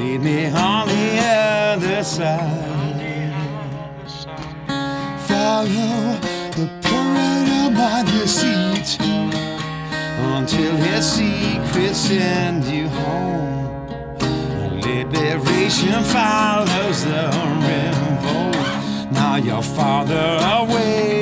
meet me on the other side. Follow the perimeter by the seat until his secrets send you home. Liberation follows the revolt. Now you're farther away